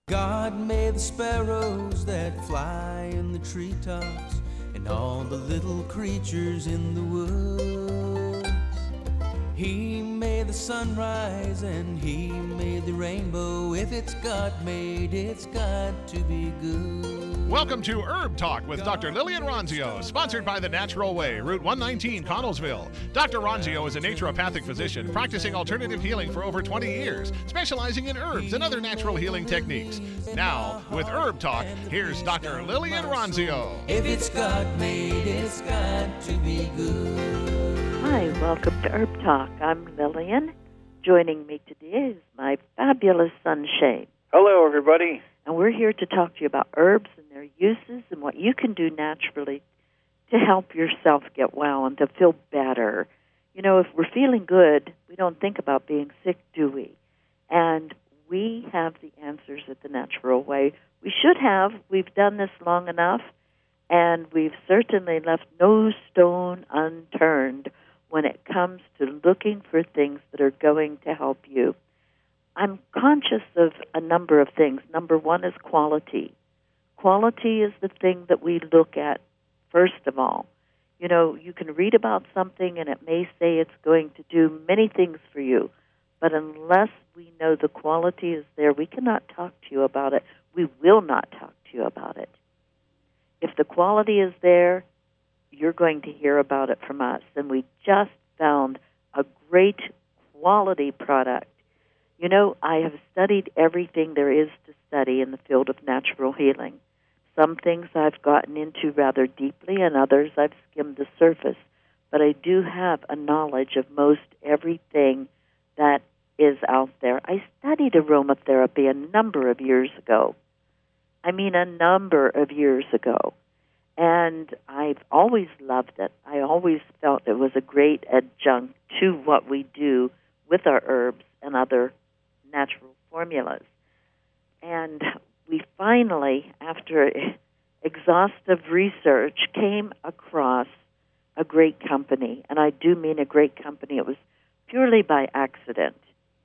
God made the sparrows that fly in the treetops and all the little creatures in the woods. He made the sunrise and he made the rainbow. If it's God made, it's got to be good. Welcome to Herb Talk with Dr. Lillian Ronzio, sponsored by The Natural Way, Route 119, Connellsville. Dr. Ronzio is a naturopathic physician practicing alternative healing for over 20 years, specializing in herbs and other natural healing techniques. Now, with Herb Talk, here's Dr. Lillian Ronzio. If it's God made, it's got to be good. Hi, welcome to Herb Talk. I'm Lillian. Joining me today is my fabulous son, Shane. Hello, everybody. And we're here to talk to you about herbs and their uses and what you can do naturally to help yourself get well and to feel better. You know, if we're feeling good, we don't think about being sick, do we? And we have the answers at the natural way. We should have. We've done this long enough, and we've certainly left no stone unturned when it comes to looking for things that are going to help you. I'm conscious of a number of things. Number one is quality. Quality is the thing that we look at first of all. You know, you can read about something and it may say it's going to do many things for you, but unless we know the quality is there, we cannot talk to you about it. We will not talk to you about it. If the quality is there, you're going to hear about it from us. And we just found a great quality product. You know, I have studied everything there is to study in the field of natural healing. Some things I've gotten into rather deeply, and others I've skimmed the surface. But I do have a knowledge of most everything that is out there. I studied aromatherapy a number of years ago. I mean, a number of years ago. And I've always loved it. I always felt it was a great adjunct to what we do with our herbs and other natural formulas. And we finally, after exhaustive research, came across a great company. And I do mean a great company. It was purely by accident.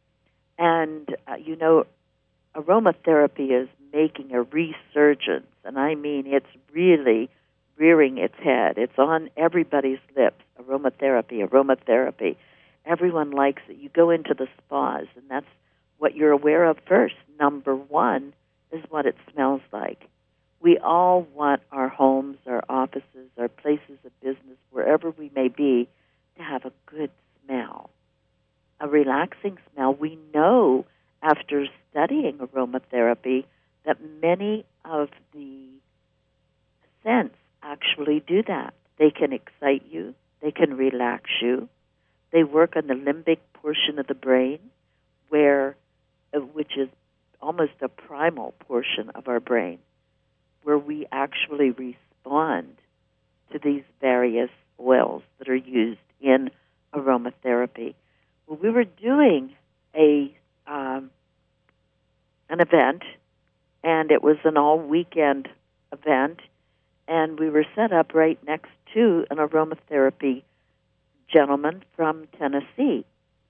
And, you know, aromatherapy is making a resurgence. And I mean, it's really rearing its head. It's on everybody's lips, aromatherapy. Everyone likes it. You go into the spas, and that's what you're aware of first. Number one is what it smells like. We all want our homes, our offices, our places of business, wherever we may be, to have a good smell, a relaxing smell. We know after studying aromatherapy that many of the scents actually do that. They can excite you. They can relax you. They work on the limbic portion of the brain, which is almost a primal portion of our brain, where we actually respond to these various oils that are used in aromatherapy. Well, we were doing an event, and it was an all-weekend event, and we were set up right next to an aromatherapy gentleman from Tennessee.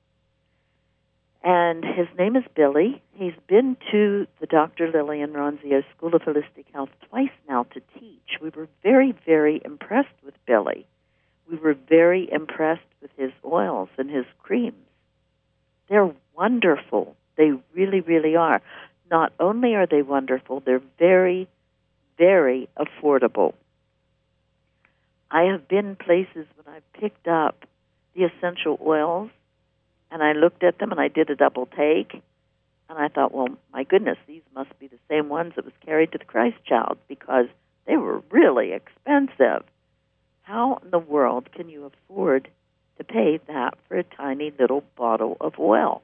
And his name is Billy. He's been to the Dr. Lillian Ronzio School of Holistic Health twice now to teach. We were very, very impressed with Billy. We were very impressed with his oils and his creams. They're wonderful. They really, really are. Not only are they wonderful, they're very, very affordable. I have been places when I've picked up the essential oils, and I looked at them and I did a double take, and I thought, well, my goodness, these must be the same ones that was carried to the Christ child because they were really expensive. How in the world can you afford to pay that for a tiny little bottle of oil?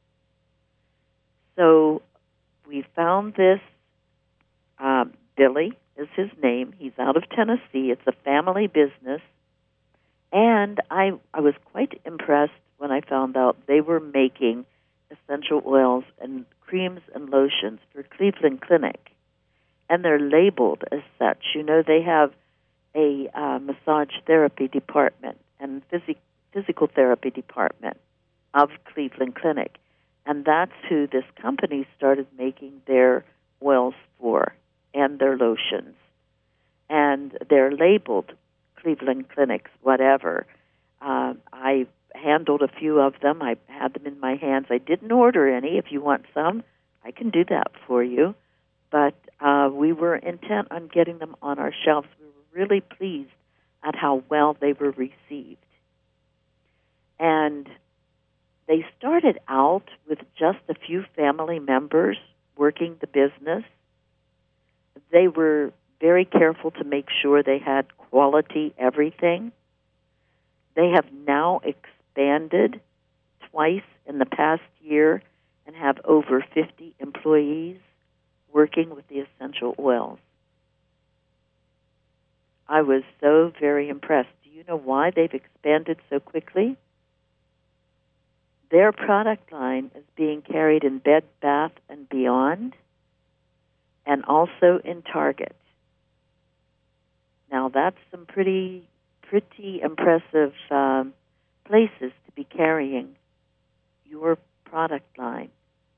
So we found this. Billy is his name. He's out of Tennessee. It's a family business. And I was quite impressed when I found out they were making essential oils and creams and lotions for Cleveland Clinic. And they're labeled as such. You know, they have a massage therapy department and physical therapy department of Cleveland Clinic. And that's who this company started making their labeled Cleveland Clinic's whatever. I handled a few of them. I had them in my hands. I didn't order any. If you want some, I can do that for you. But we were intent on getting them on our shelves. We were really pleased at how well they were received. And they started out with just a few family members working the business. They were very careful to make sure they had quality everything. They have now expanded twice in the past year and have over 50 employees working with the essential oils. I was so very impressed. Do you know why they've expanded so quickly? Their product line is being carried in Bed Bath & Beyond and also in Target. Now, that's some pretty impressive places to be carrying your product line.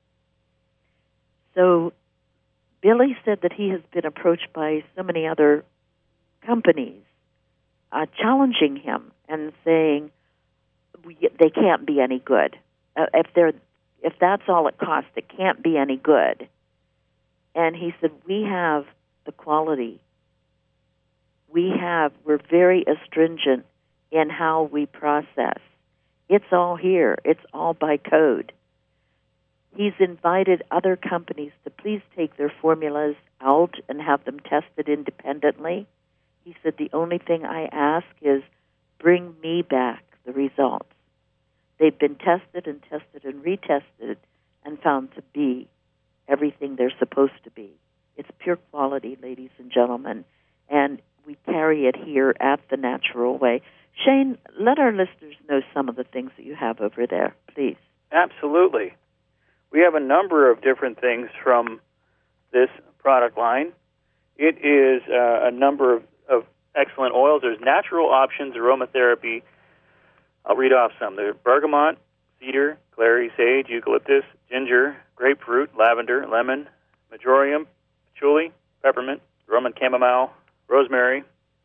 So Billy said that he has been approached by so many other companies challenging him and saying they can't be any good. If that's all it costs, it can't be any good. And he said, we have the quality. We're very astringent in how we process. It's all here. It's all by code. He's invited other companies to please take their formulas out and have them tested independently. He said, the only thing I ask is bring me back the results. They've been tested and retested and found to be everything they're supposed to be. It's pure quality, ladies and gentlemen, and we carry it here at The Natural Way. Shane, let our listeners know some of the things that you have over there, please. Absolutely. We have a number of different things from this product line. It is a number of excellent oils. There's natural options, aromatherapy. I'll read off some. There's bergamot, cedar, clary, sage, eucalyptus, ginger, grapefruit, lavender, lemon, marjoram, patchouli, peppermint, Roman chamomile, rosemary,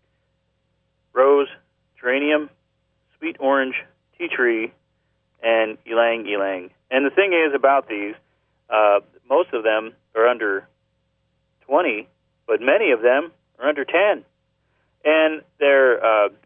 rose, geranium, sweet orange, tea tree, and ylang ylang. And the thing is about these, most of them are under 20, but many of them are under 10. And they're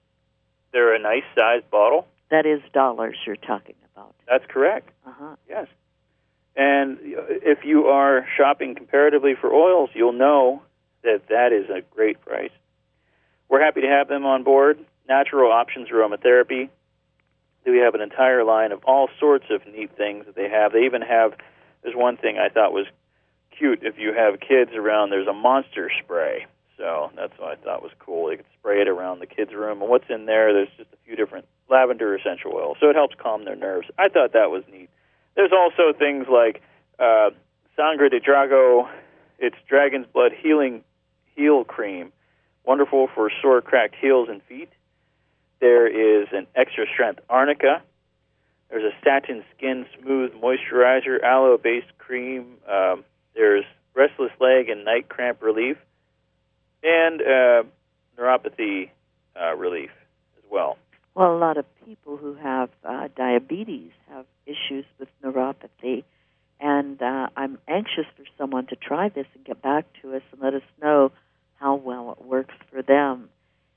a nice sized bottle. That is dollars you're talking about. That's correct. Uh-huh. Yes. And if you are shopping comparatively for oils, you'll know that is a great price. We're happy to have them on board. Natural Options Aromatherapy. We have an entire line of all sorts of neat things that they have. They even have, there's one thing I thought was cute. If you have kids around, there's a monster spray. So that's what I thought was cool. You could spray it around the kids' room. And what's in there, there's just a few different lavender essential oils. So it helps calm their nerves. I thought that was neat. There's also things like Sangre de Drago. It's Dragon's Blood Heel Cream. Wonderful for sore, cracked heels and feet. There is an extra-strength arnica. There's a satin skin smooth moisturizer, aloe-based cream. There's restless leg and night cramp relief. And neuropathy relief as well. Well, a lot of people who have diabetes have issues with neuropathy, and I'm anxious for someone to try this and get back to us and let us know how well it works for them.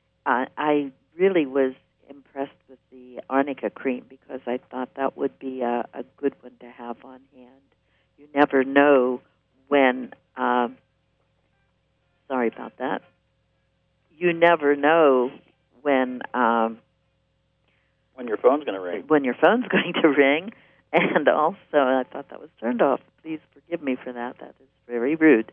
I really was impressed with the arnica cream because I thought that would be a good one to have on hand. You never know when... sorry about that. You never know when your phone's going to ring. When your phone's going to ring. And also, I thought that was turned off. Please forgive me for that. That is very rude.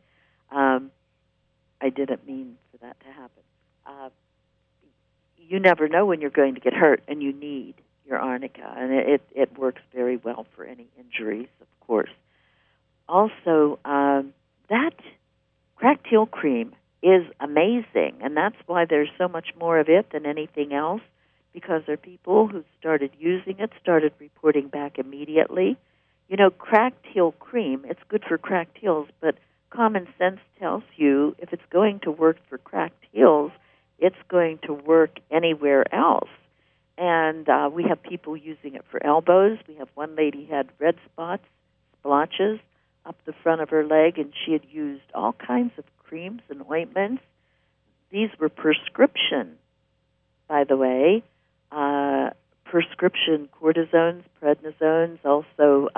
I didn't mean for that to happen. You never know when you're going to get hurt, and you need your arnica. And it works very well for any injuries, of course. Also, that cracked heel cream is amazing, and that's why there's so much more of it than anything else, because there are people who started using it, started reporting back immediately. You know, cracked heel cream, it's good for cracked heels, but common sense tells you if it's going to work for cracked heels, it's going to work anywhere else. And we have people using it for elbows. We have one lady had red spots, splotches up the front of her leg, and she had used all kinds of creams and ointments. These were prescription, by the way, prescription cortisones, prednisones, also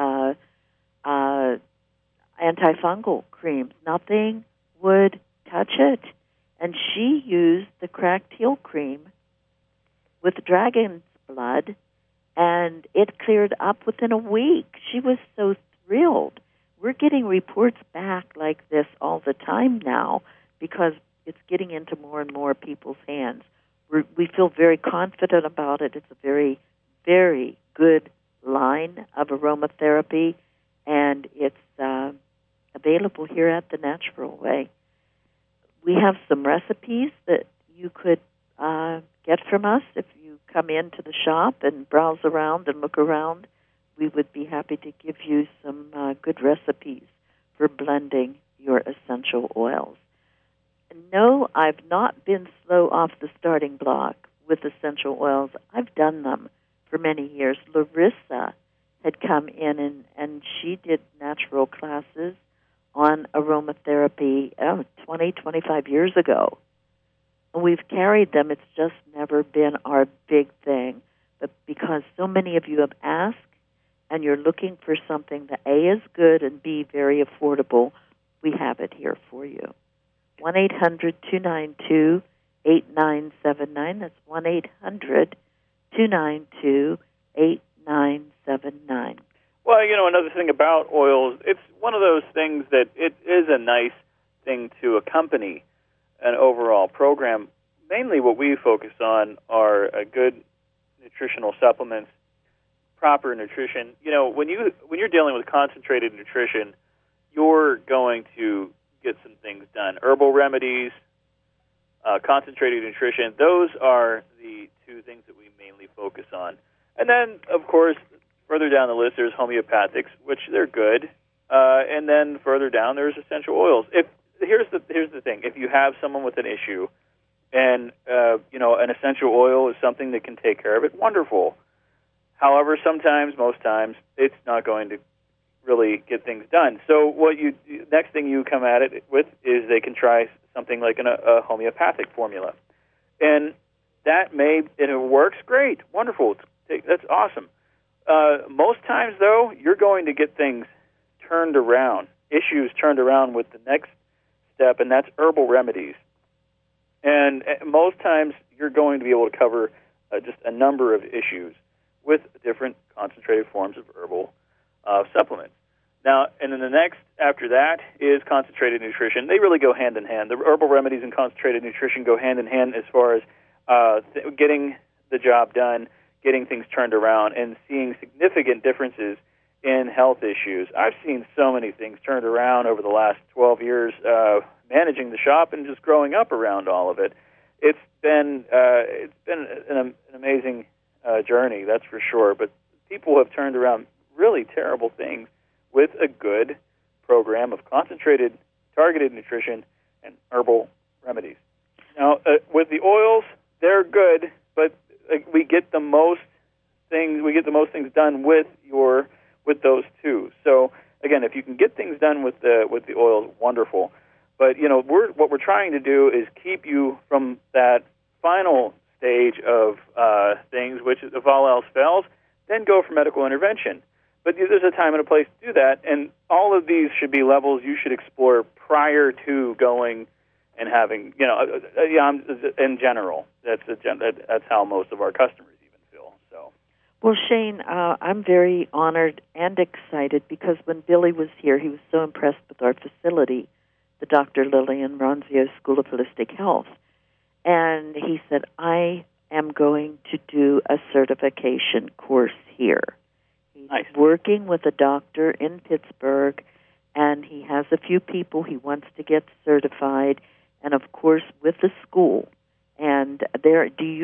antifungal creams. Nothing would touch it. And she used the cracked heel cream with dragon's blood, and it cleared up within a week. She was so thrilled. We're getting reports back like this all the time now because it's getting into more and more people's hands. We feel very confident about it. It's a very, very good line of aromatherapy, and it's available here at The Natural Way. We have some recipes that you could get from us if you come into the shop and browse around and look around. We would be happy to give you some good recipes for blending your essential oils. No, I've not been slow off the starting block with essential oils. I've done them for many years. Larissa had come in and she did natural classes on aromatherapy 20, 25 years ago. We've carried them. It's just never been our big thing. But because so many of you have asked and you're looking for something that A, is good and B, very affordable, we have it here for you. 1-800-292-8979. That's 1-800-292-8979. Well, another thing about oils, it's one of those things that it is a nice thing to accompany an overall program. Mainly what we focus on are good nutritional supplements, proper nutrition. When you're dealing with concentrated nutrition, you're going to get some things done. Herbal remedies, concentrated nutrition, those are the two things that we mainly focus on. And then, of course, further down the list, there's homeopathics, which they're good. And then further down, there's essential oils. Here's the thing. If you have someone with an issue and, an essential oil is something that can take care of it, wonderful. However, most times, it's not going to really get things done. So next thing you come at it with is they can try something like a homeopathic formula. And and it works great, wonderful, that's awesome. Most times, though, you're going to get things turned around, issues turned around with the next step, and that's herbal remedies. And most times, you're going to be able to cover just a number of issues with different concentrated forms of herbal supplements. Now, and then the next after that is concentrated nutrition. They really go hand in hand. The herbal remedies and concentrated nutrition go hand in hand as far as getting the job done, getting things turned around, and seeing significant differences in health issues. I've seen so many things turned around over the last 12 years managing the shop and just growing up around all of it. It's been an amazing journey, that's for sure. But people have turned around really terrible things with a good program of concentrated, targeted nutrition and herbal remedies. Now, with the oils, they're good, but we get the most things done with those two. So again, if you can get things done with the oils, wonderful. But what we're trying to do is keep you from that final stage of things, which if all else fails, then go for medical intervention. But there's a time and a place to do that, and all of these should be levels you should explore prior to going and having, in general. That's how most of our customers even feel. So. Well, Shane, I'm very honored and excited because when Billy was here, he was so impressed with our facility, the Dr. Lillian Ronzio School of Holistic Health. And he said, I am going to do a certification course here. He's nice. Working with a doctor in Pittsburgh, and he has a few people he wants to get certified, and of course with the school. And are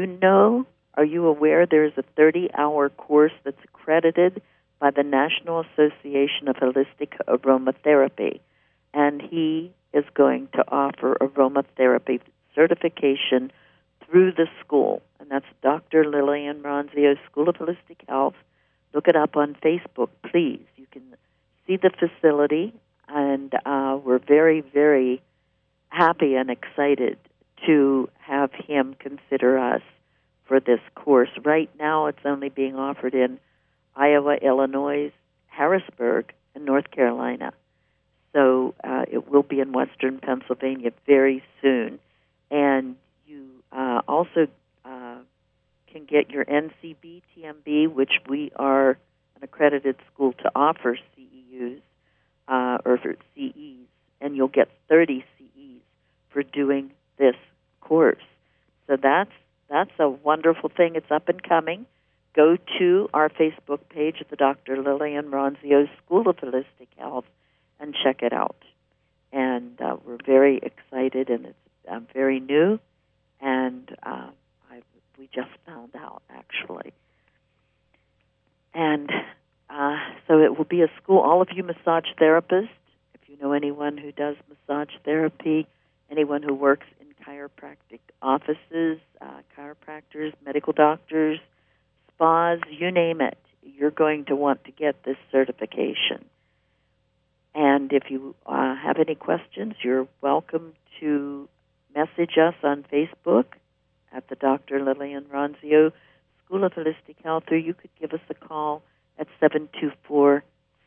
you aware there's a 30-hour course that's accredited by the National Association of Holistic Aromatherapy, and he is going to offer aromatherapy certification through the school, and that's Dr. Lillian Ronzio School of Holistic Health. Look it up on Facebook, please. You can see the facility, and we're very, very happy and excited to have him consider us for this course. Right now, it's only being offered in Iowa, Illinois, Harrisburg, and North Carolina. So it will be in Western Pennsylvania very soon. And you also can get your NCB, TMB, which we are an accredited school to offer CEUs or for CEs, and you'll get 30 CEs for doing this course. So that's a wonderful thing. It's up and coming. Go to our Facebook page at the Dr. Lillian Ronzio School of Holistic Health and check it out. And we're very excited, and it's very new, and we just found out, actually. And so it will be a school, all of you massage therapists, if you know anyone who does massage therapy, anyone who works in chiropractic offices, chiropractors, medical doctors, spas, you name it, you're going to want to get this certification. And if you have any questions, you're welcome to message us on Facebook at the Dr. Lillian Ronzio School of Holistic Health, or you could give us a call at 724-603-2444.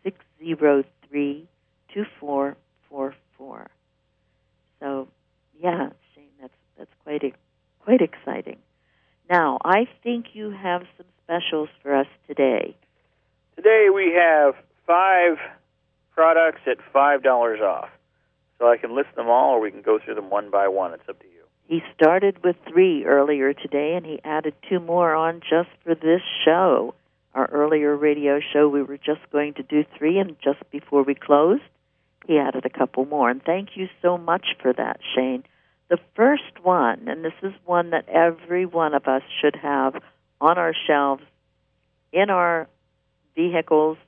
So, yeah, Shane, that's quite exciting. Now, I think you have some specials for us today. Today we have 5 products at $5 off. So I can list them all, or we can go through them one by one. It's up to you. He started with 3 earlier today, and he added 2 more on just for this show. Our earlier radio show, we were just going to do 3, and just before we closed, he added a couple more. And thank you so much for that, Shane. The first one, and this is one that every one of us should have on our shelves, in our vehicles,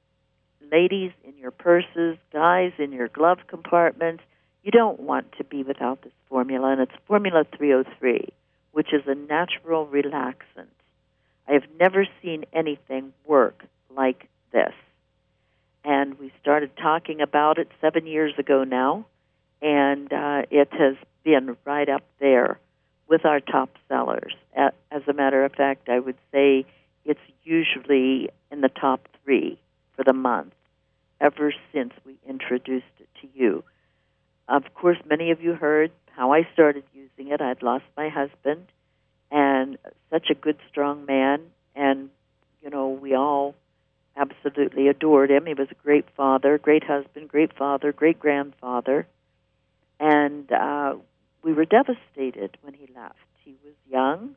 ladies in your purses, guys in your glove compartments. You don't want to be without this formula, and it's Formula 303, which is a natural relaxant. I have never seen anything work like this. And we started talking about it 7 years ago now, and it has been right up there with our top sellers. As a matter of fact, I would say it's usually in the top 3 for the month ever since we introduced it to you. Of course, many of you heard how I started using it. I'd lost my husband, and such a good, strong man, and, we all absolutely adored him. He was a great father, great husband, great father, great grandfather, and we were devastated when he left. He was young.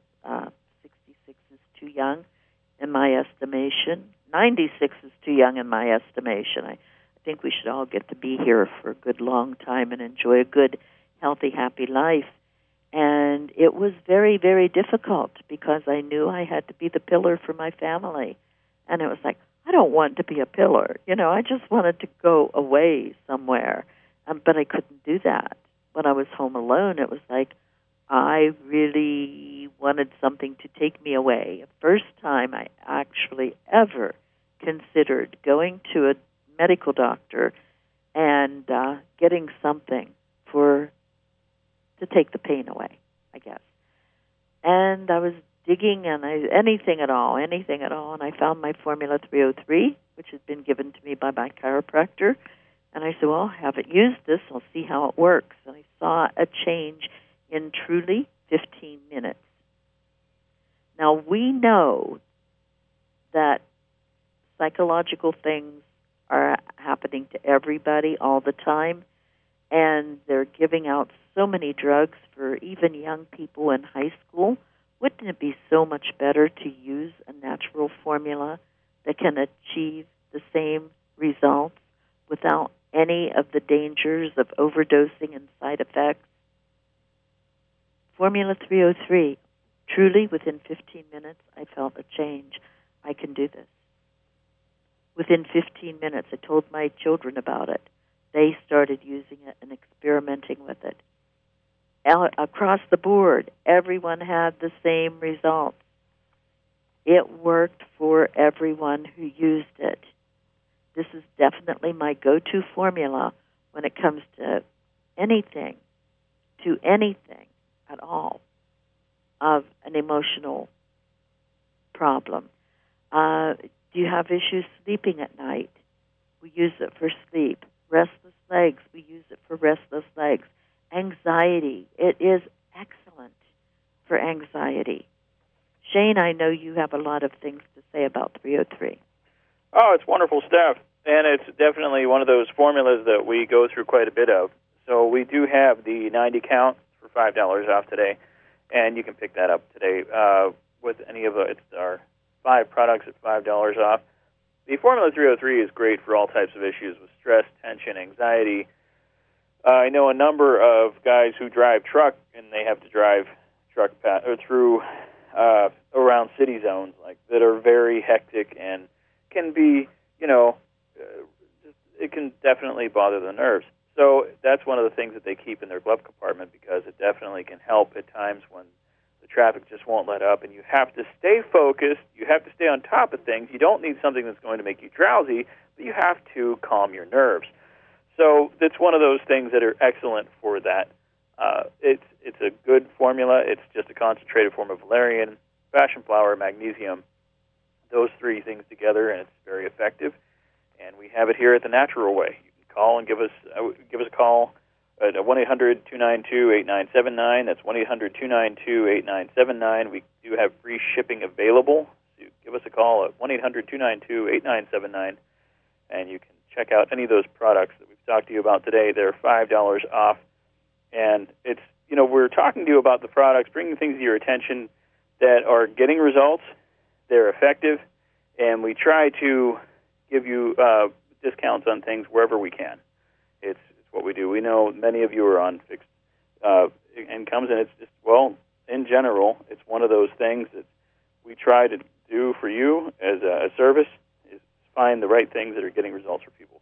66 is too young in my estimation. 96 is too young in my estimation. I think we should all get to be here for a good long time and enjoy a good, healthy, happy life. And it was very, very difficult because I knew I had to be the pillar for my family. And it was like, I don't want to be a pillar. I just wanted to go away somewhere. But I couldn't do that. When I was home alone, it was like I really wanted something to take me away. The first time I actually ever considered going to a medical doctor and getting something to take the pain away, I guess. And I was digging, and anything at all, and I found my Formula 303, which had been given to me by my chiropractor. And I said, well, I haven't used this. I'll see how it works. And I saw a change in truly 15 minutes. Now, we know that psychological things are happening to everybody all the time, and they're giving out so many drugs for even young people in high school. Wouldn't it be so much better to use a natural formula that can achieve the same results without any of the dangers of overdosing and side effects? Formula 303, truly within 15 minutes, I felt a change. I can do this. Within 15 minutes, I told my children about it. They started using it and experimenting with it. across the board, everyone had the same results. It worked for everyone who used it. This is definitely my go-to formula when it comes to anything at all of an emotional problem. Do you have issues sleeping at night? We use it for sleep. Restless legs, we use it for restless legs. Anxiety, it is excellent for anxiety. Shane, I know you have a lot of things to say about 303. Oh, it's wonderful stuff. And it's definitely one of those formulas that we go through quite a bit of. So we do have the 90 count for $5 off today, and you can pick that up today with any of it's our 5 products at $5 off. The Formula 303 is great for all types of issues with stress, tension, anxiety. I know a number of guys who drive truck, and they have to drive truck through around city zones that are very hectic and can be, it can definitely bother the nerves. So that's one of the things that they keep in their glove compartment because it definitely can help at times when the traffic just won't let up, and you have to stay focused. You have to stay on top of things. You don't need something that's going to make you drowsy, but you have to calm your nerves. So it's one of those things that are excellent for that. It's a good formula. It's just a concentrated form of valerian, passion flower, magnesium, those 3 things together, and it's very effective. And we have it here at the Natural Way. You can call and give us a call at 1-800-292-8979. That's 1-800-292-8979. We do have free shipping available. So give us a call at 1-800-292-8979, and you can check out any of those products that we've talked to you about today. They're $5 off. And it's, we're talking to you about the products, bringing things to your attention that are getting results. They're effective, and we try to give you discounts on things wherever we can. It's what we do. We know many of you are on fixed incomes, and it's just, in general, it's one of those things that we try to do for you as a service, is find the right things that are getting results for people.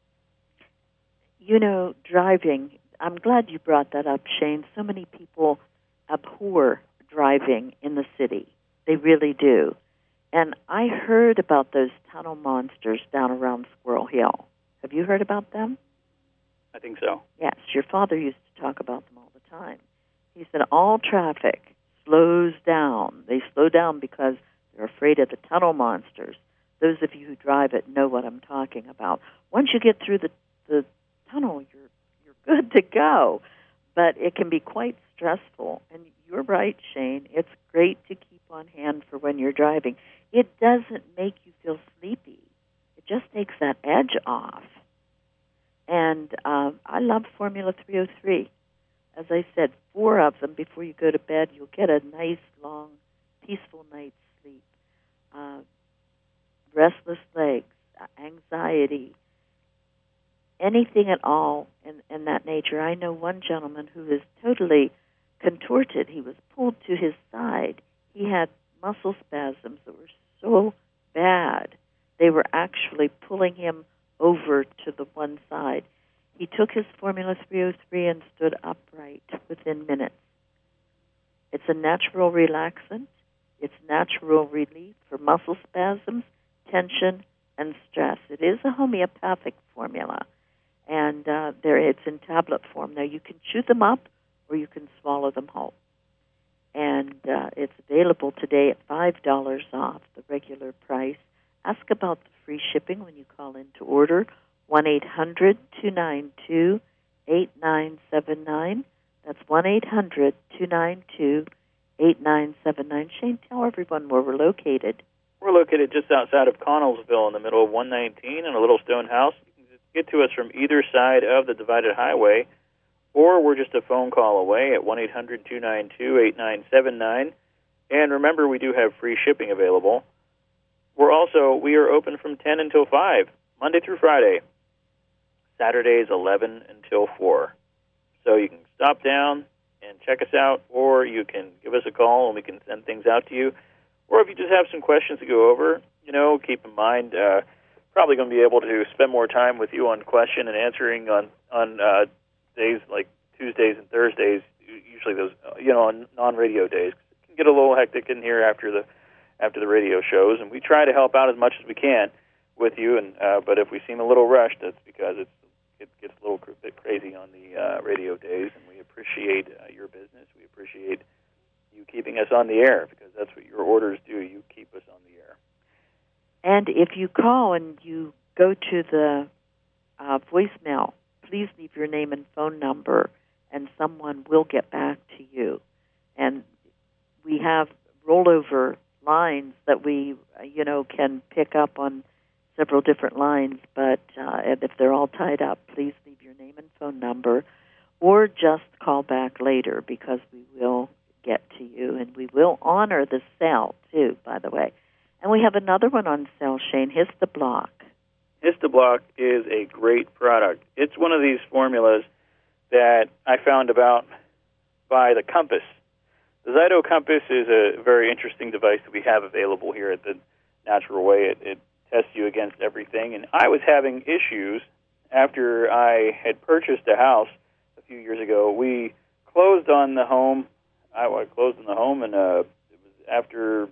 Driving, I'm glad you brought that up, Shane. So many people abhor driving in the city. They really do. And I heard about those tunnel monsters down around Squirrel Hill. Have you heard about them? I think so. Yes, your father used to talk about them all the time. He said all traffic slows down. They slow down because they're afraid of the tunnel monsters. Those of you who drive it know what I'm talking about. Once you get through the tunnel, you're good to go. But it can be quite stressful. And you're right, Shane. It's great to keep on hand for when you're driving. It doesn't make you feel sleepy. It just takes that edge off. And I love Formula 303. As I said, 4 of them before you go to bed. You'll get a nice, long, peaceful night's sleep. Restless legs, anxiety, anything at all in that nature. I know one gentleman who is totally contorted. He was pulled to his side. He had muscle spasms that were so bad, they were actually pulling him over to the one side. He took his Formula 303 and stood upright within minutes. It's a natural relaxant. It's natural relief for muscle spasms, tension, and stress. It is a homeopathic formula, and it's in tablet form. Now, you can chew them up or you can swallow them whole. And it's available today at $5 off the regular price. Ask about the free shipping when you call in to order, 1-800-292-8979. That's 1-800-292-8979. Shane, tell everyone where we're located. We're located just outside of Connellsville in the middle of 119 in a little stone house. You can just get to us from either side of the divided highway, or we're just a phone call away at 1-800-292-8979. And remember, we do have free shipping available. We are open from 10 until 5, Monday through Friday. Saturdays 11 until 4. So you can stop down and check us out, or you can give us a call and we can send things out to you. Or if you just have some questions to go over, keep in mind, probably going to be able to spend more time with you on question and answering on days like Tuesdays and Thursdays. on non-radio days. It can get a little hectic in here after the radio shows, and we try to help out as much as we can with you. And but if we seem a little rushed, that's because it gets a little bit crazy on the radio days, and we appreciate your business. We appreciate you keeping us on the air, because that's what your orders do. You keep us on the air. And if you call and you go to the voicemail, please leave your name and phone number, and someone will get back to you. And we have rollover lines that we, can pick up on several different lines, but if they're all tied up, please leave your name and phone number, or just call back later, because we will get to you, and we will honor the sale, too, by the way. And we have another one on sale, Shane, Histoblock. Histoblock is a great product. It's one of these formulas that I found about by the Compass. The Zyto Compass is a very interesting device that we have available here at the Natural Way. It tests you against everything. And I was having issues after I had purchased a house a few years ago. We closed on the home. I closed on the home, and it was after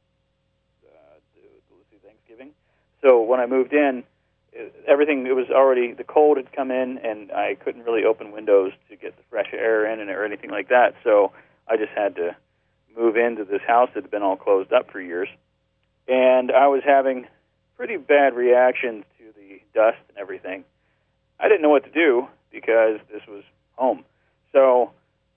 Thanksgiving. So when I moved in, everything, it was already, the cold had come in, and I couldn't really open windows to get the fresh air in or anything like that. So I just had to move into this house that had been all closed up for years. And I was having pretty bad reactions to the dust and everything. I didn't know what to do, because this was home. So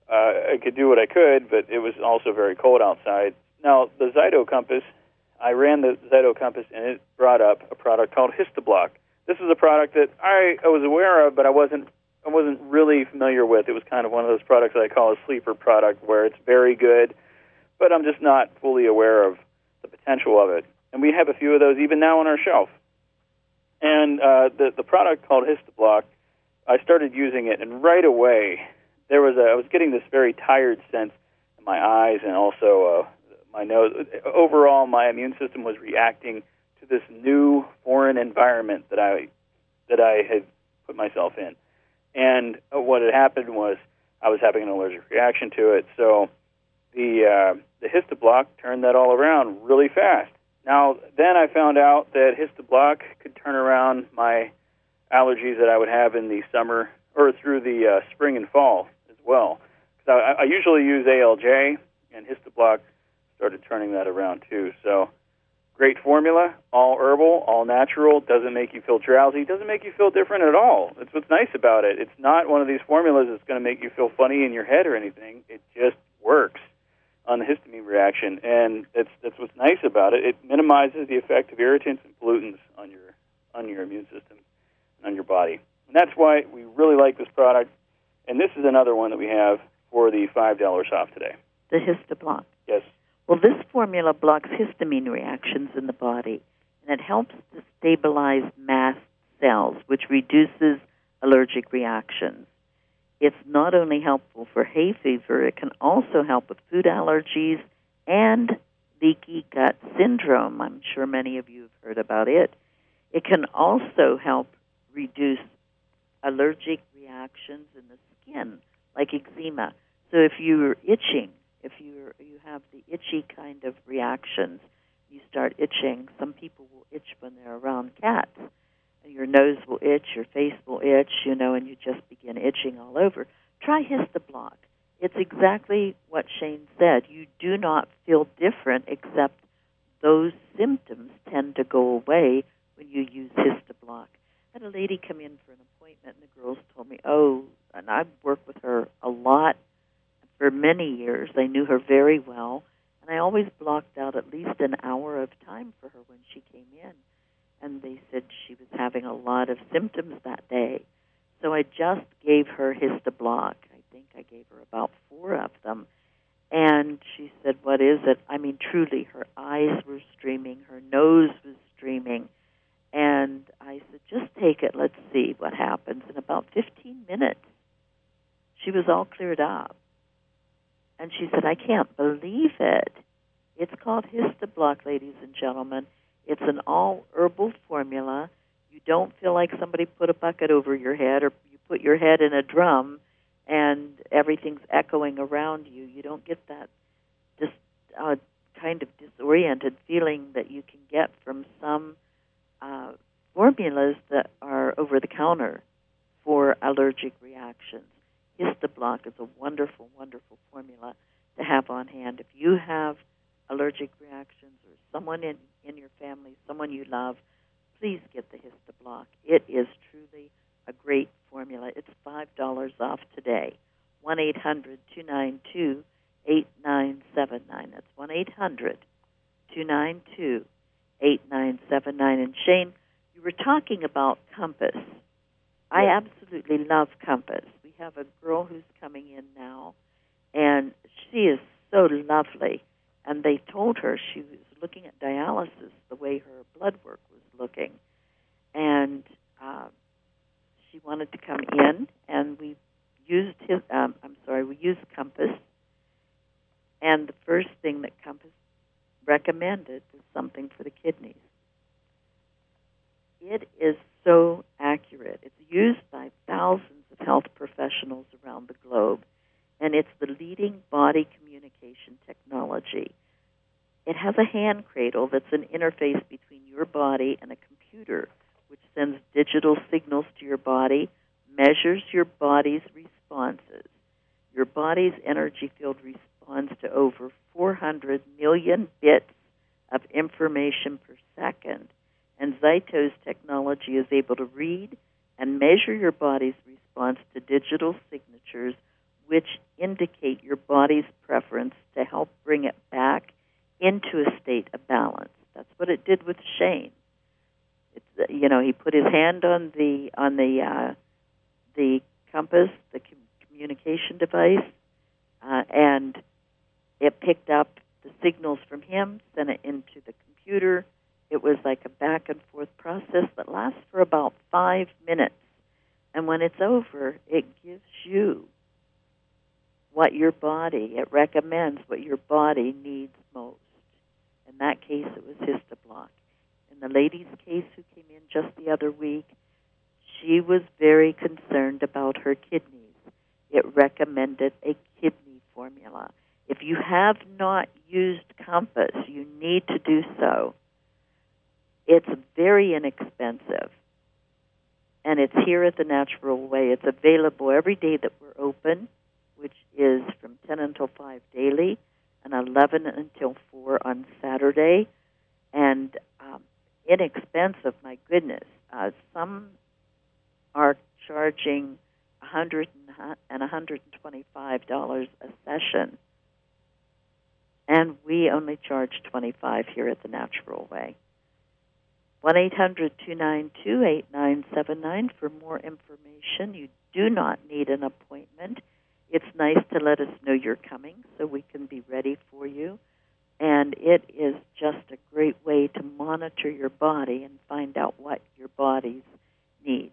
I could do what I could, but it was also very cold outside. Now, the Zyto Compass, I ran the Zyto Compass, and it brought up a product called Histoblock. This is a product that I was aware of, but I wasn't really familiar with. It was kind of one of those products that I call a sleeper product, where it's very good, but I'm just not fully aware of the potential of it. And we have a few of those even now on our shelf. And the product called Histoblock, I started using it, and right away I was getting this very tired sense in my eyes, and also my nose. Overall, my immune system was reacting to this new foreign environment that I had put myself in. And what had happened was I was having an allergic reaction to it. So the Histoblock turned that all around really fast. Now, then I found out that Histoblock could turn around my allergies that I would have in the summer or through the spring and fall as well. Because I usually use ALJ, and Histoblock started turning that around too. So great formula, all herbal, all natural, doesn't make you feel drowsy, doesn't make you feel different at all. That's what's nice about it. It's not one of these formulas that's going to make you feel funny in your head or anything. It just works on the histamine reaction, and that's what's nice about it. It minimizes the effect of irritants and pollutants on your immune system and on your body. And that's why we really like this product. And this is another one that we have for the $5 off today. The Histoblock. Yes. Well, this formula blocks histamine reactions in the body, and it helps to stabilize mast cells, which reduces allergic reactions. It's not only helpful for hay fever, it can also help with food allergies and leaky gut syndrome. I'm sure many of you have heard about it. It can also help reduce allergic reactions in the skin, like eczema. So if you're itching, if you have the itchy kind of reactions, you start itching. Some people will itch when they're around cats. Your nose will itch, your face will itch, and you just begin itching all over. Try Histoblock. It's exactly what Shane said. You do not feel different, except those symptoms tend to go away when you use Histoblock. I had a lady come in for an appointment, and the girls told me, and I've worked with her a lot for many years. I knew her very well, and I always blocked out at least an hour of time for her when she came in. And they said she was having a lot of symptoms that day. So I just gave her Histoblock. I think I gave her about 4 of them. And she said, what is it? I mean, truly, her eyes were streaming, her nose was streaming. And I said, just take it, let's see what happens. In about 15 minutes, she was all cleared up. And she said, I can't believe it. It's called Histoblock, ladies and gentlemen. It's an all-herbal formula. You don't feel like somebody put a bucket over your head or you put your head in a drum and everything's echoing around you. You don't get that just kind of disoriented feeling that you can get from some formulas that are over the counter for allergic reactions. Histoblock is a wonderful, wonderful formula to have on hand. If you have allergic reactions or someone in your family, someone you love, please get the Histoblock. It is truly a great formula. It's $5 off today. 1-800-292-8979. That's 1-800-292-8979. And Shane, you were talking about Compass. Yes. I absolutely love Compass. We have a girl who's coming in now, and she is so lovely. And they told her she was looking at dialysis the way her blood work was looking. And she wanted to come in, and we used we used Compass. And the first thing that Compass recommended was something for the kidneys. It is so accurate. It's used by thousands of health professionals around the globe, and it's the leading body communication technology. It has a hand cradle that's an interface between your body and a computer, which sends digital signals to your body, measures your body's responses. Your body's energy field responds to over 400 million bits of information per second, and Zyto's technology is able to read and measure your body's response to digital signatures, which indicate your body's preference to help bring it back into a state of balance. That's what it did with Shane. It's, he put his hand on the Compass, the communication device, and it picked up the signals from him, sent it into the computer. It was like a back-and-forth process that lasts for about 5 minutes. And when it's over, it gives you it recommends what your body needs most. In that case, it was Histoblock. In the lady's case who came in just the other week, she was very concerned about her kidneys. It recommended a kidney formula. If you have not used Compass, you need to do so. It's very inexpensive, and it's here at the Natural Way. It's available every day that we're open, which is from 10 until 5 daily and 11 until 4 on Saturday. And inexpensive, my goodness. Some are charging $100 and $125 a session, and we only charge $25 here at the Natural Way. 1-800-292-8979 for more information. You do not need an appointment. It's nice to let us know you're coming so we can be ready for you. And it is just a great way to monitor your body and find out what your body needs.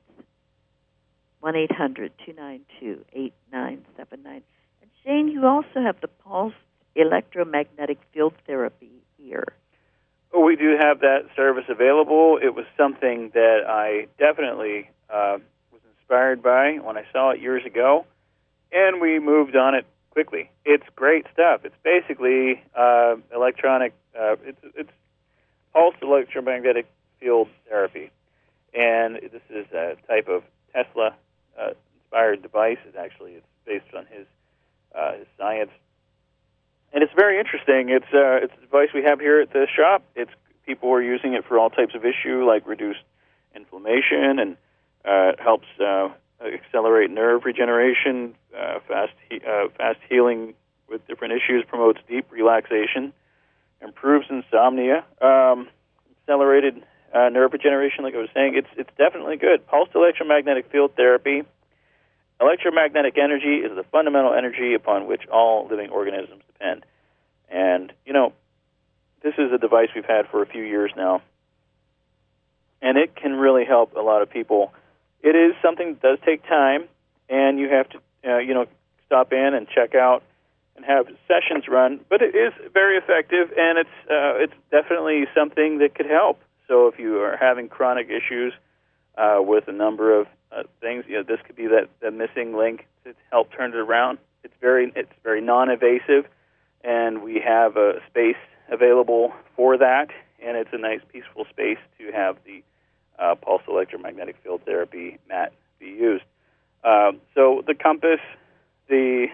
1-800-292-8979. And Shane, you also have the pulsed electromagnetic field therapy here. Oh, we do have that service available. It was something that I definitely was inspired by when I saw it years ago, and we moved on it quickly. It's great stuff. It's basically electronic. It's pulsed electromagnetic field therapy, and this is a type of Tesla-inspired device. It's based on his science. And it's very interesting. It's a device we have here at the shop. People are using it for all types of issue, like reduced inflammation, and it helps accelerate nerve regeneration, fast healing with different issues, promotes deep relaxation, improves insomnia, accelerated nerve regeneration, like I was saying. It's definitely good. Pulsed electromagnetic field therapy. Electromagnetic energy is the fundamental energy upon which all living organisms depend. And, this is a device we've had for a few years now, and it can really help a lot of people. It is something that does take time, and you have to, stop in and check out and have sessions run, but it is very effective, and it's definitely something that could help. So if you are having chronic issues with a number of things. This could be that missing link to help turn it around. It's very non-invasive, and we have a space available for that, and it's a nice, peaceful space to have the pulse electromagnetic field therapy mat be used. So the Compass, the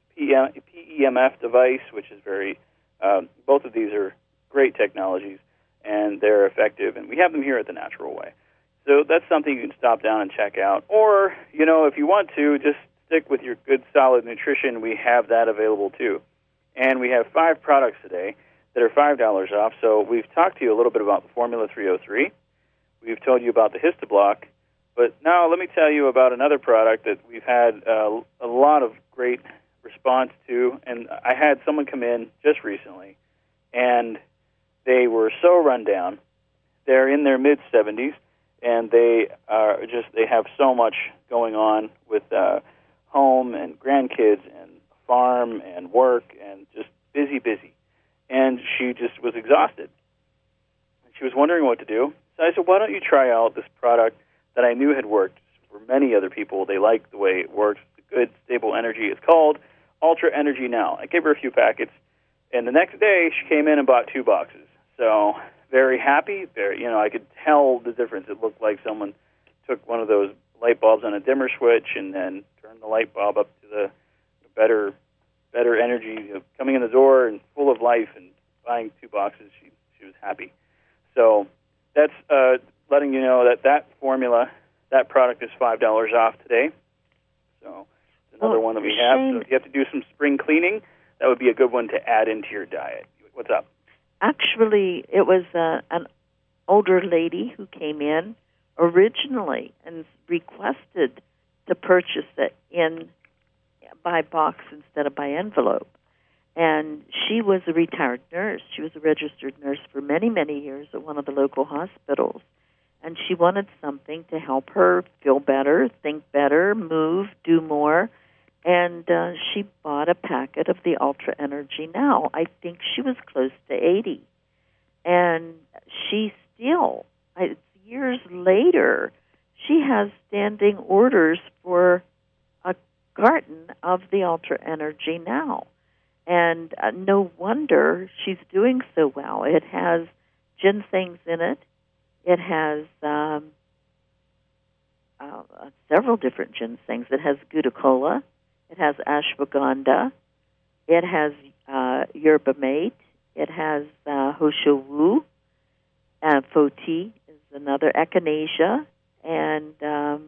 PEMF device, which is both of these are great technologies, and they're effective, and we have them here at The Natural Way. So that's something you can stop down and check out. Or, if you want to, just stick with your good, solid nutrition. We have that available, too. And we have 5 products today that are $5 off. So we've talked to you a little bit about the Formula 303. We've told you about the Histoblock. But now let me tell you about another product that we've had a lot of great response to. And I had someone come in just recently, and they were so run down. They're in their mid-70s, and they have so much going on with home and grandkids and farm and work and just busy. And she just was exhausted. She was wondering what to do. So I said, why don't you try out this product that I knew had worked for many other people. They like the way it works. It's a good, stable energy. It's called Ultra Energy Now. I gave her a few packets, and the next day she came in and bought 2 boxes. So very happy. I could tell the difference. It looked like someone took one of those light bulbs on a dimmer switch and then turned the light bulb up to the better energy, coming in the door and full of life, and buying 2 boxes. She was happy. So that's letting you know that formula, that product is $5 off today. So it's another one that we have. So if you have to do some spring cleaning, that would be a good one to add into your diet. What's up? Actually, it was an older lady who came in originally and requested to purchase it by box instead of by envelope. And she was a retired nurse. She was a registered nurse for many, many years at one of the local hospitals. And she wanted something to help her feel better, think better, move, do more. And she bought a packet of the Ultra Energy Now. I think she was close to 80. And she still, years later, she has standing orders for a carton of the Ultra Energy Now. And no wonder she's doing so well. It has ginsengs in it. It has several different ginsengs. It has Gudicola. It has ashwagandha. It has yerba mate. It has Hosho Wu. Foti is another, echinacea, and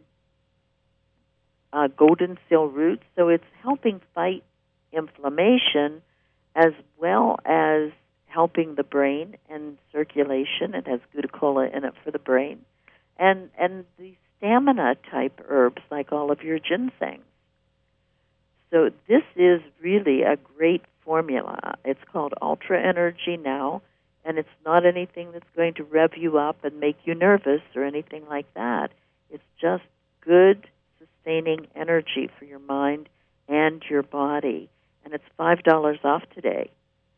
golden seal root. So it's helping fight inflammation as well as helping the brain and circulation. It has Gudicola in it for the brain. And the stamina-type herbs like all of your ginsengs. So this is really a great formula. It's called Ultra Energy Now, and it's not anything that's going to rev you up and make you nervous or anything like that. It's just good, sustaining energy for your mind and your body. And it's $5 off today.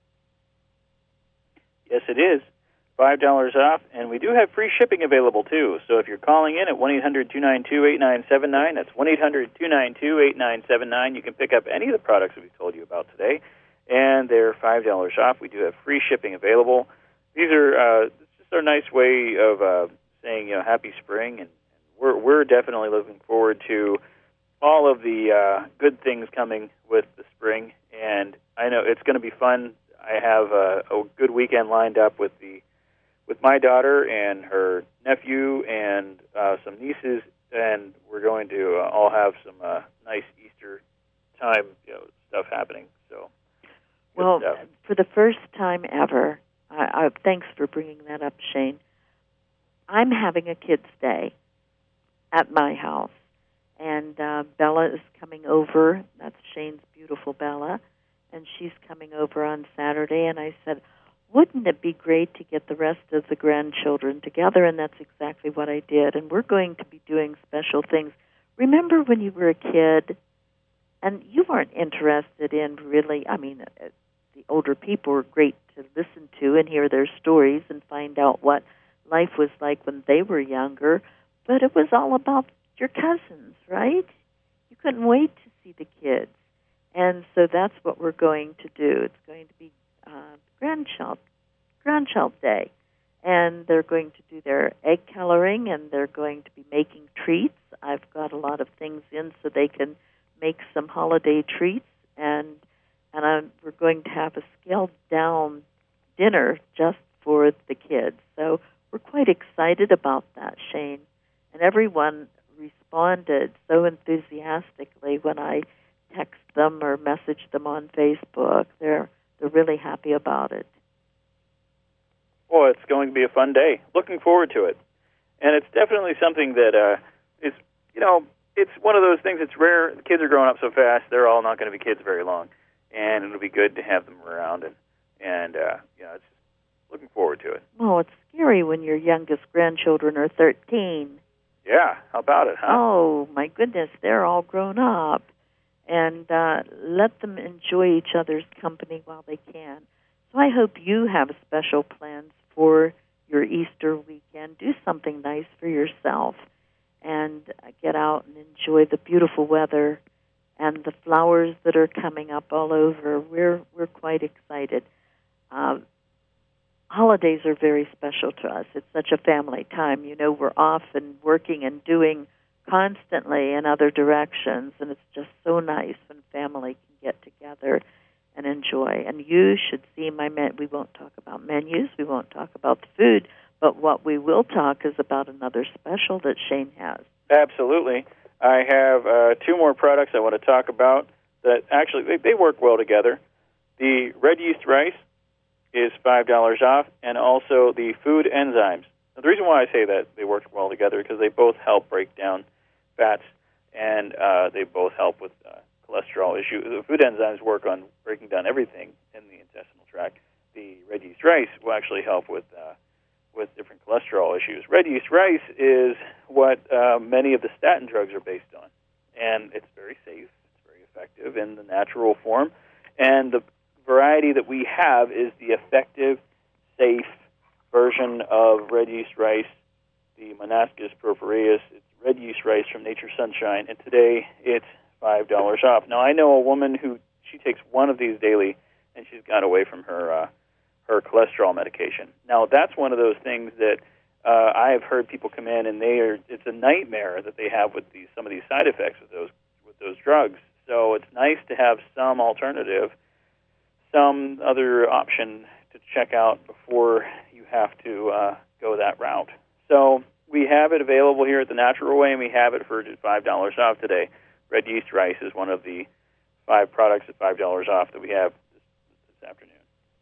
Yes, it is. $5 off, and we do have free shipping available, too. So if you're calling in at 1-800-292-8979, that's 1-800-292-8979, you can pick up any of the products that we've told you about today, and they're $5 off. We do have free shipping available. These are it's just a nice way of saying, happy spring, and we're definitely looking forward to all of the good things coming with the spring, and I know it's going to be fun. I have a good weekend lined up with my daughter and her nephew and some nieces, and we're going to all have some nice Easter time stuff happening. So, well, for the first time ever, thanks for bringing that up, Shane. I'm having a kids' day at my house, and Bella is coming over. That's Shane's beautiful Bella, and she's coming over on Saturday. And I said, wouldn't it be great to get the rest of the grandchildren together? And that's exactly what I did. And we're going to be doing special things. Remember when you were a kid and you weren't interested in really, the older people were great to listen to and hear their stories and find out what life was like when they were younger. But it was all about your cousins, right? You couldn't wait to see the kids. And so that's what we're going to do. It's going to be grandchild day. And they're going to do their egg coloring, and they're going to be making treats. I've got a lot of things in so they can make some holiday treats, and we're going to have a scaled-down dinner just for the kids. So we're quite excited about that, Shane. And everyone responded so enthusiastically when I text them or message them on Facebook. They're really happy about it. Well, it's going to be a fun day. Looking forward to it. And it's definitely something that is, it's one of those things that's rare. The kids are growing up so fast, they're all not going to be kids very long. And it'll be good to have them around. And it's just looking forward to it. Oh, it's scary when your youngest grandchildren are 13. Yeah, how about it, huh? Oh, my goodness, they're all grown up. And let them enjoy each other's company while they can. So I hope you have special plans for your Easter weekend. Do something nice for yourself and get out and enjoy the beautiful weather and the flowers that are coming up all over. We're quite excited. Holidays are very special to us. It's such a family time. We're off and working and doing constantly in other directions, and it's just so nice when family can get together and enjoy. And you should see we won't talk about menus, we won't talk about the food, but what we will talk is about another special that Shane has. Absolutely. I have 2 more products I want to talk about that actually, they work well together. The red yeast rice is $5 off, and also the food enzymes. Now, the reason why I say that they work well together is because they both help break down fats, and they both help with cholesterol issue. The food enzymes work on breaking down everything in the intestinal tract. The red yeast rice will actually help with different cholesterol issues. Red yeast rice is what many of the statin drugs are based on, and it's very safe, it's very effective in the natural form, and the variety that we have is the effective, safe version of red yeast rice, the Monascus purpureus. It's red yeast rice from Nature's Sunshine, and today it's $5 off. Now, I know a woman who she takes one of these daily, and she's got away from her cholesterol medication. Now, that's one of those things that I have heard people come in, and it's a nightmare that they have with some of these side effects with those drugs. So it's nice to have some alternative, some other option to check out before you have to go that route. So we have it available here at the Natural Way, and we have it for $5 off today. Red yeast rice is one of the 5 products at $5 off that we have this afternoon.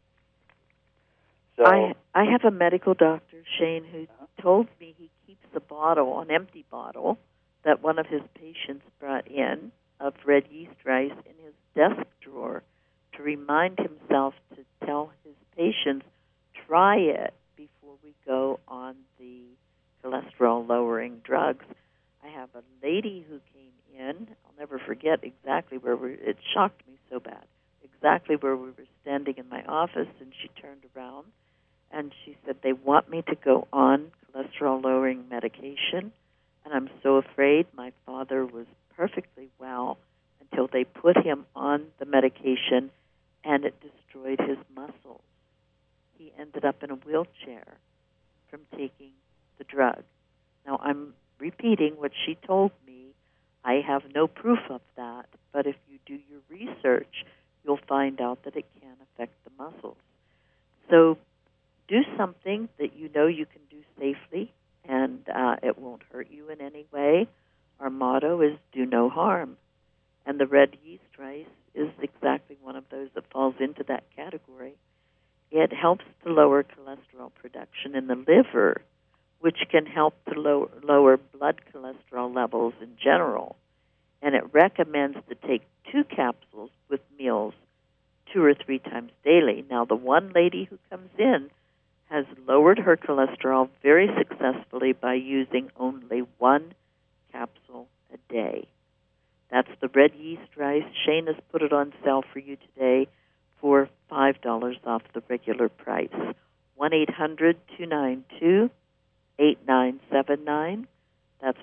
So I have a medical doctor, Shane, who told me he keeps a bottle, an empty bottle, that one of his patients brought in of red yeast rice in his desk drawer to remind himself to tell his patients, try it before we go on the cholesterol-lowering drugs. I have a lady who came in. I'll never forget exactly it shocked me so bad, exactly where we were standing in my office, and she turned around, and she said, they want me to go on cholesterol-lowering medication, and I'm so afraid. My father was perfectly well until they put him on the medication, and it destroyed his muscles. He ended up in a wheelchair from taking the drug. Now, I'm repeating what she told me. I have no proof of that, but if you do your research, you'll find out that it can affect the muscles. So do something that you know you can do safely, and it won't hurt you in any way. Our motto is do no harm. And the red yeast rice is exactly one of those that falls into that category. It helps to lower cholesterol production in the liver, which can help to lower blood cholesterol levels in general. And it recommends to take 2 capsules with meals 2 or 3 times daily. Now, the one lady who comes in has lowered her cholesterol very successfully by using only 1 capsule a day. That's the red yeast rice. Shane has put it on sale for you today for $5 off the regular price. 1-800-292-8979. That's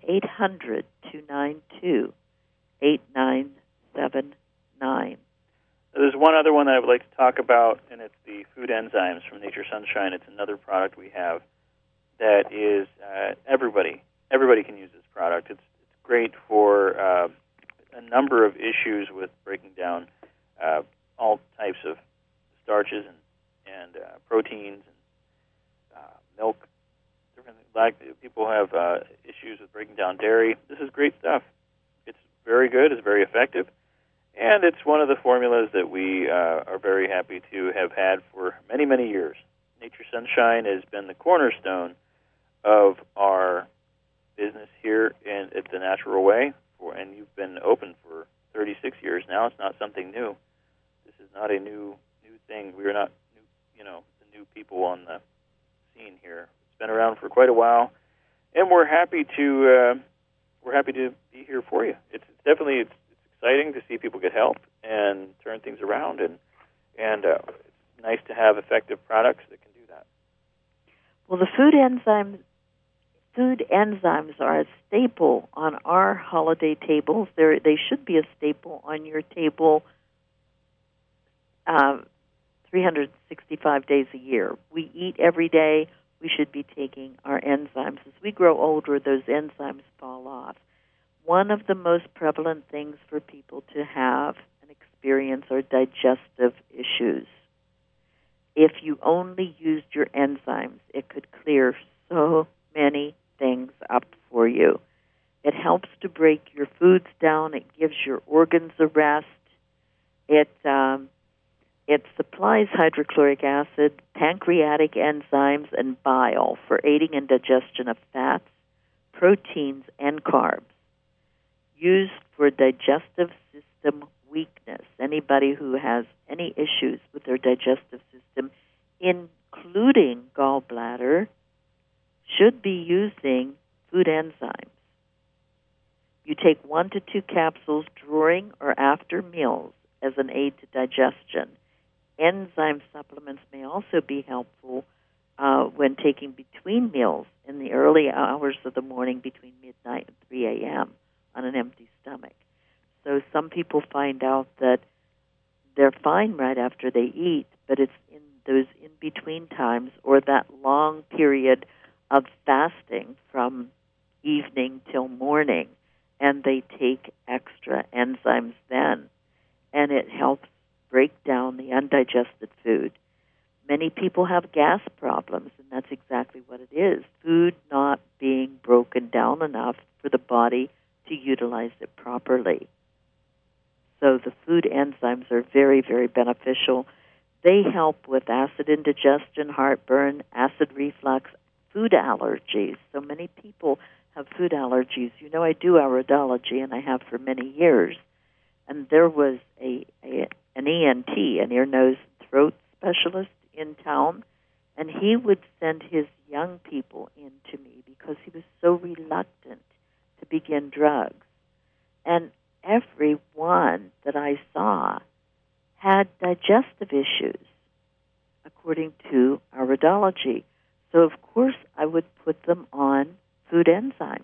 1-800-292-8979. There's one other one that I would like to talk about, and it's the food enzymes from Nature Sunshine. It's another product we have that is everybody can use this product. It's great for a number of issues with breaking down all types of starches and proteins and milk. Different things. Like people have issues with breaking down dairy. This is great stuff. It's very good. It's very effective. And it's one of the formulas that we are very happy to have had for many, many years. Nature Sunshine has been the cornerstone of our business here at The Natural Way, and you've been open for 36 years now. It's not something new. This is not a new thing. We are not the new people on the scene here. It's been around for quite a while, and we're happy to be here for you. It's definitely exciting to see people get help and turn things around, and it's nice to have effective products that can do that. Well, the food enzymes are a staple on our holiday tables. They should be a staple on your table 365 days a year. We eat every day. We should be taking our enzymes. As we grow older, those enzymes fall off. One of the most prevalent things for people to have and experience are digestive issues. If you only used your enzymes, it could clear so many things up for you. It helps to break your foods down. It gives your organs a rest. It supplies hydrochloric acid, pancreatic enzymes, and bile for aiding in digestion of fats, proteins, and carbs. Used for digestive system weakness. Anybody who has any issues with their digestive system, including gallbladder, should be using food enzymes. You take 1 to 2 capsules during or after meals as an aid to digestion. Enzyme supplements may also be helpful when taking between meals in the early hours of the morning between midnight and 3 a.m. on an empty stomach. So some people find out that they're fine right after they eat, but it's in those in-between times or that long period of fasting from evening till morning, and they take extra enzymes then, and it helps break down the undigested food. Many people have gas problems, and that's exactly what it is. Food not being broken down enough for the body to utilize it properly. So the food enzymes are very, very beneficial. They help with acid indigestion, heartburn, acid reflux, food allergies. So many people have food allergies. You know, I do iridology, and I have for many years. And there was an ENT, an ear, nose, throat specialist in town, and he would send his young people in to me because he was so reluctant to begin drugs. And everyone that I saw had digestive issues, according to iridology. So, of course, I would put them on food enzymes.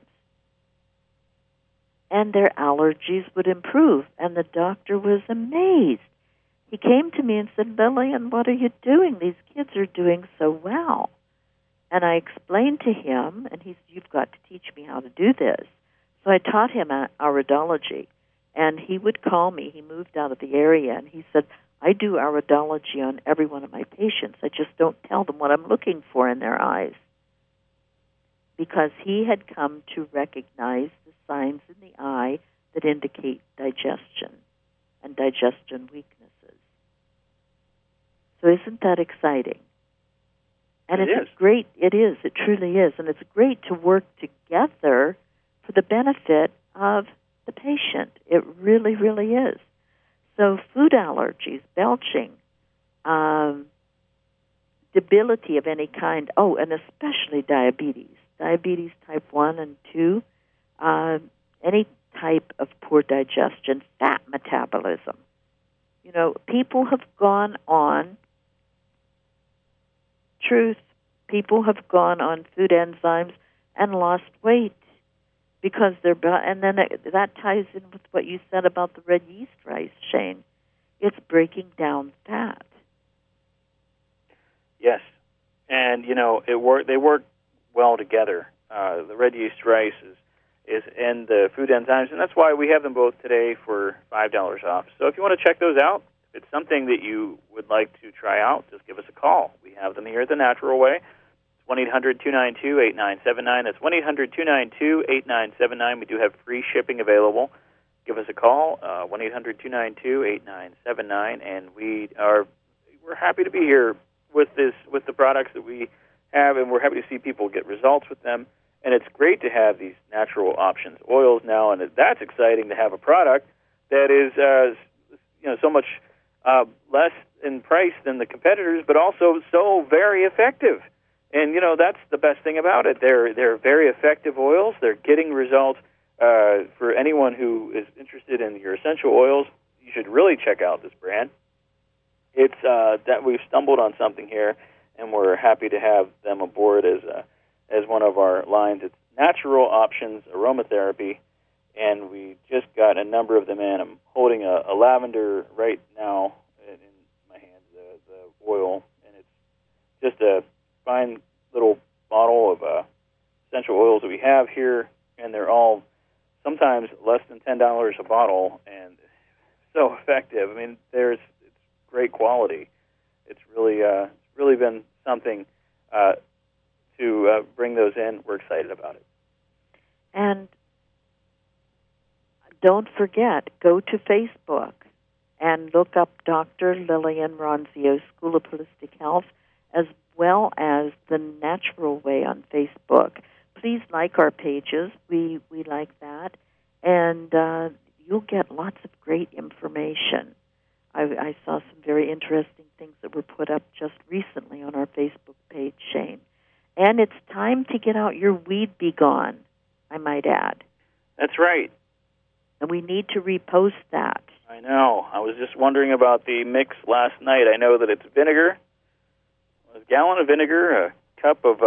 And their allergies would improve. And the doctor was amazed. He came to me and said, "Lillian, what are you doing? These kids are doing so well." And I explained to him, and he said, "You've got to teach me how to do this." So I taught him iridology. And he would call me. He moved out of the area, and he said, "I do iridology on every one of my patients. I just don't tell them what I'm looking for in their eyes." Because he had come to recognize the signs in the eye that indicate digestion and digestion weaknesses. So isn't that exciting? And it's great. It is. It truly is. And it's great to work together for the benefit of the patient. It really, really is. So food allergies, belching, debility of any kind, and especially diabetes. Diabetes type 1 and 2, any type of poor digestion, fat metabolism. You know, people have gone on, people have gone on food enzymes and lost weight because and then that ties in with what you said about the red yeast rice, Shane. It's breaking down fat. Yes, and they work well together. The red yeast rice is and the food enzymes, and that's why we have them both today for $5 off. So if you want to check those out, if it's something that you would like to try out, just give us a call. We have them here the natural way. It's 1-800-292-8979. That's 1-800-292-8979. We do have free shipping available. Give us a call, 1-800-292-8979, and we're happy to be here with the products that we have, and we're happy to see people get results with them. And it's great to have these natural options, oils now, and that's exciting to have a product that is so much less in price than the competitors, but also so very effective. And that's the best thing about it. They're very effective oils. They're getting results. For anyone who is interested in your essential oils, you should really check out this brand. It's that we've stumbled on something here, and we're happy to have them aboard as one of our lines. It's Natural Options Aromatherapy, and we just got a number of them in. I'm holding a lavender right now in my hand, the oil, and it's just a fine little bottle of essential oils that we have here, and they're all sometimes less than $10 a bottle, and so effective. I mean, it's great quality. It's really been something to bring those in. We're excited about it. And don't forget, go to Facebook and look up Dr. Lillian Ronzio, School of Holistic Health, as well as The Natural Way on Facebook. Please like our pages. We like that. And you'll get lots of great information. I saw some very interesting things that were put up just recently on our Facebook page, Shane. And it's time to get out your Weed Be Gone, I might add. That's right. And we need to repost that. I know. I was just wondering about the mix last night. I know that it's vinegar, a gallon of vinegar, a cup of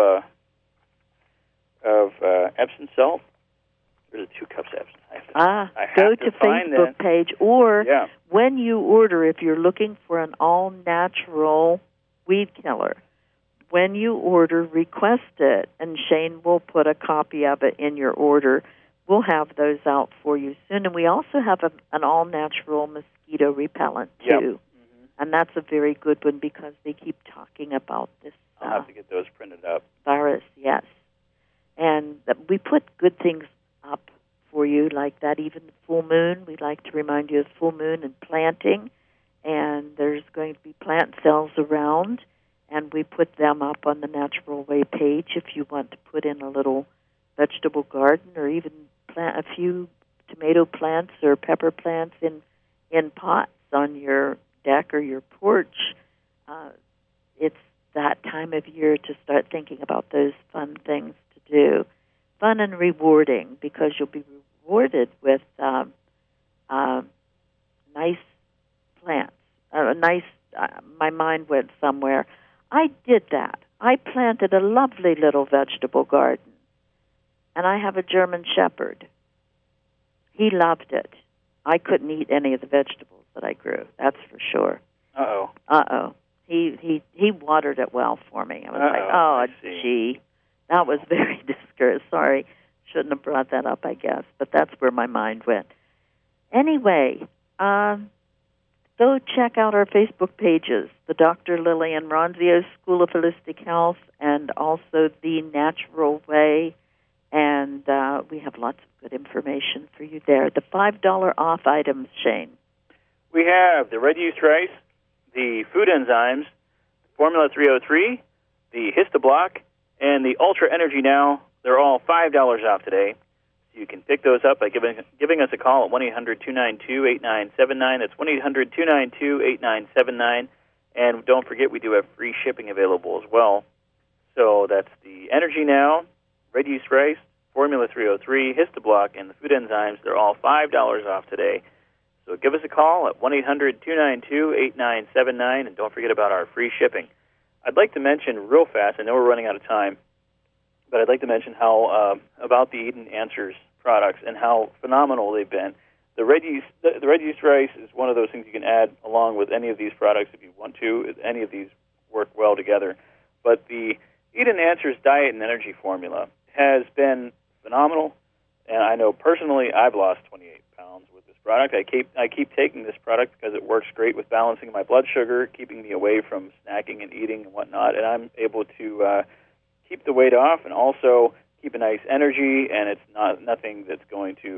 Epsom salt. There's 2 cups of Epsom. Go to Facebook page, or when you order, if you're looking for an all-natural weed killer, when you order, request it, and Shane will put a copy of it in your order. We'll have those out for you soon. And we also have an all-natural mosquito repellent, too. Yep. Mm-hmm. And that's a very good one because they keep talking about this I'll have to get those printed up. Virus, yes. And we put good things up for you like that. Even the full moon, we like to remind you of full moon and planting. And there's going to be plant cells around, and we put them up on the Natural Way page if you want to put in a little vegetable garden or even plant a few tomato plants or pepper plants in pots on your deck or your porch. It's that time of year to start thinking about those fun things to do. Fun and rewarding, because you'll be rewarded with nice plants. My mind went somewhere. I did that. I planted a lovely little vegetable garden, and I have a German Shepherd. He loved it. I couldn't eat any of the vegetables that I grew, that's for sure. Uh-oh. He watered it well for me. I was gee. That was very discouraging. Sorry. Shouldn't have brought that up, I guess. But that's where my mind went. Anyway, go check out our Facebook pages, the Dr. Lillian Ronzio School of Holistic Health, and also The Natural Way. And we have lots of good information for you there. The $5 off items, Shane. We have the red yeast rice, the food enzymes, Formula 303, the Histoblock, and the Ultra Energy Now. They're all $5 off today. So you can pick those up by giving us a call at 1-800-292-8979. That's 1-800-292-8979. And don't forget, we do have free shipping available as well. So that's the Energy Now, red yeast rice, Formula 303, Histoblock, and the food enzymes. They're all $5 off today. So give us a call at 1-800-292-8979, and don't forget about our free shipping. I'd like to mention real fast, I know we're running out of time, but I'd like to mention how about the Eden Answers products and how phenomenal they've been. The red yeast rice is one of those things you can add along with any of these products if you want to. Any of these work well together. But the Eden Answers Diet and Energy Formula has been phenomenal, and I know personally I've lost 28 pounds with this product. I keep taking this product because it works great with balancing my blood sugar, keeping me away from snacking and eating and whatnot, and I'm able to keep the weight off and also keep a nice energy, and it's nothing that's going to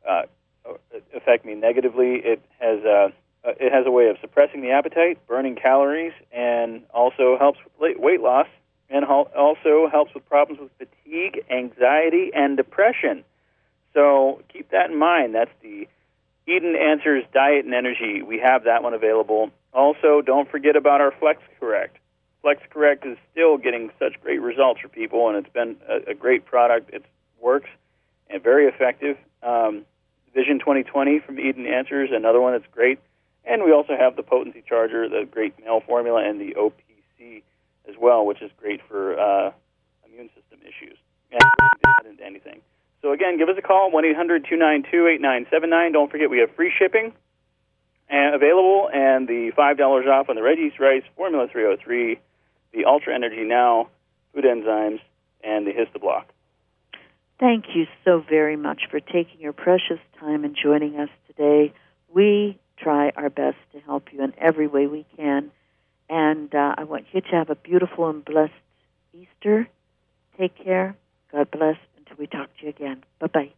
affect me negatively. It has a way of suppressing the appetite, burning calories, and also helps with weight loss, and also helps with problems with fatigue, anxiety, and depression. So keep that in mind. That's the Eden Answers Diet and Energy. We have that one available. Also, don't forget about our FlexCorrect. FlexCorrect is still getting such great results for people, and it's been a great product. It works and very effective. Vision 2020 from Eden Answers, another one that's great. And we also have the Potency Charger, the great male formula, and the OPC as well, which is great for immune system issues. And anything. So again, give us a call, 1-800-292-8979. Don't forget we have free shipping available and the $5 off on the red yeast rice, Formula 303, the Ultra Energy Now, food enzymes, and the HistaBlock. Thank you so very much for taking your precious time and joining us today. We try our best to help you in every way we can. And I want you to have a beautiful and blessed Easter. Take care. God bless. Until we talk to you again. Bye-bye.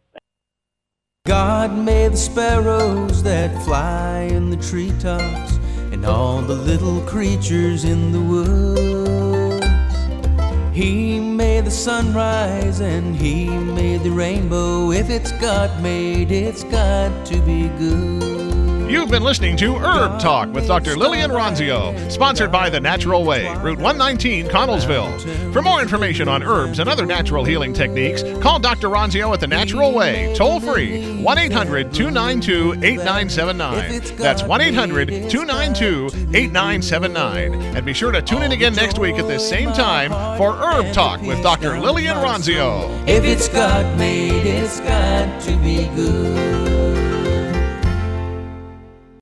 God made the sparrows that fly in the treetops and all the little creatures in the woods. He made the sunrise and he made the rainbow. If it's God made, it's got to be good. You've been listening to Herb Talk with Dr. Lillian Ronzio, sponsored by The Natural Way, Route 119, Connellsville. For more information on herbs and other natural healing techniques, call Dr. Ronzio at The Natural Way, toll free, 1-800-292-8979. That's 1-800-292-8979. And be sure to tune in again next week at this same time for Herb Talk with Dr. Lillian Ronzio. If it's God made, it's got to be good.